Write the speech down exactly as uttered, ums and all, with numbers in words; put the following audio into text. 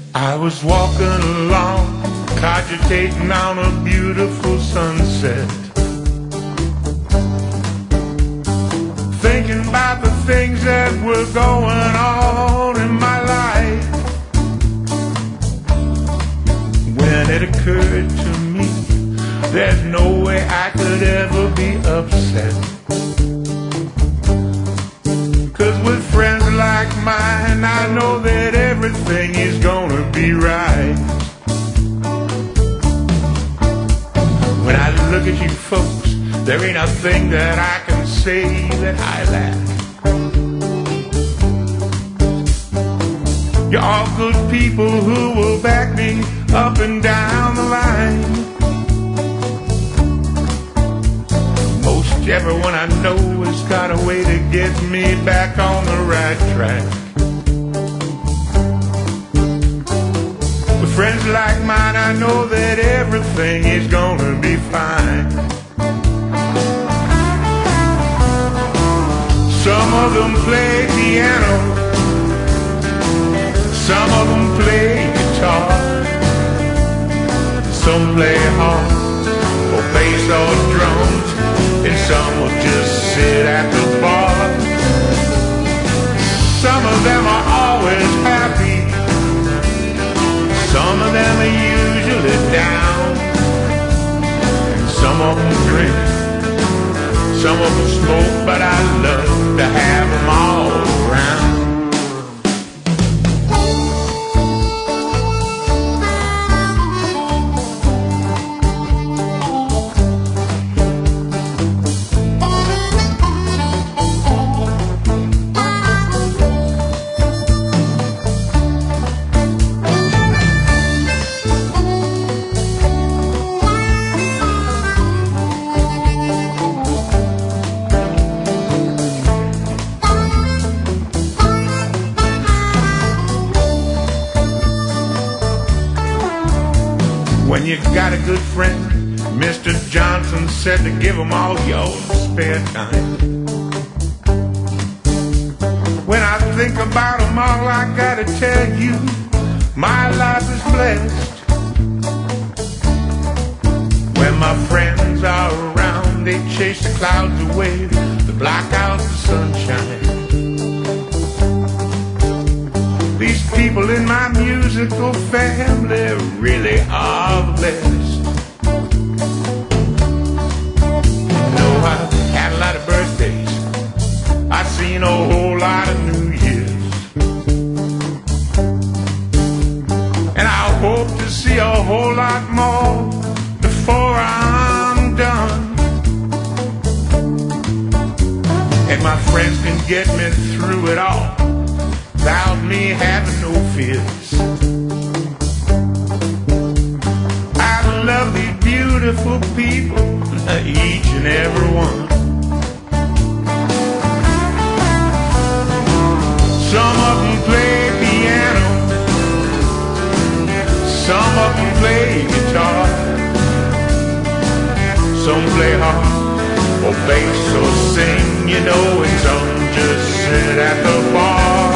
I was walking along, cogitating on a beautiful sunset, thinking about the things that were going on in my life, when it occurred to me there's no way I could ever be upset, 'cause with friends like mine I know that everything is gonna be right. When I look at you folks, there ain't a thing that I can say that I lack. You're all good people who will back me up and down the line. Most everyone I know has got a way to get me back on the right track. With friends like mine I know that everything is gonna be fine. Some of them play piano, some of them play guitar, some play harp or bass or drums, and some will just sit at the bar. Some of them are always happy, some of them are usually down, and some of them drink, some of them smoke, but I love to have them all around. When you got a good friend, Mister Johnson said to give them all your spare time. When I think about them all, I gotta tell you, my life is blessed. When my friends are around, they chase the clouds away, they block out the sunshine. These people in my musical family really are the best. You know, I've had a lot of birthdays, I've seen a whole lot of New Year's, and I hope to see a whole lot more before I'm done. And my friends can get me through it all without me having no fears. I love these beautiful people, each and every one. Some of them play piano, some of them play guitar, some play harp or bass or sing, you know, and some just sit at the bar.